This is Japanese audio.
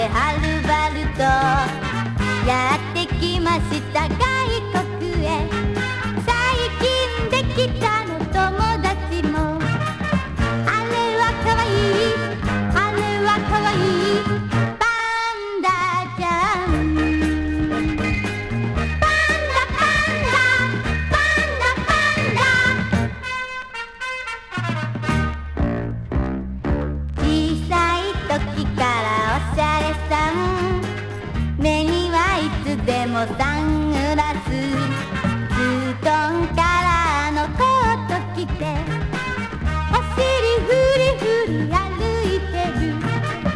てはるばるとやってきました外国へ。最近できたの友達もあれはかわいいあれはかわいいパンダちゃん。パンダパンダパンダパンダ。小さい時からおしゃれさん、目にはいつでもサングラス。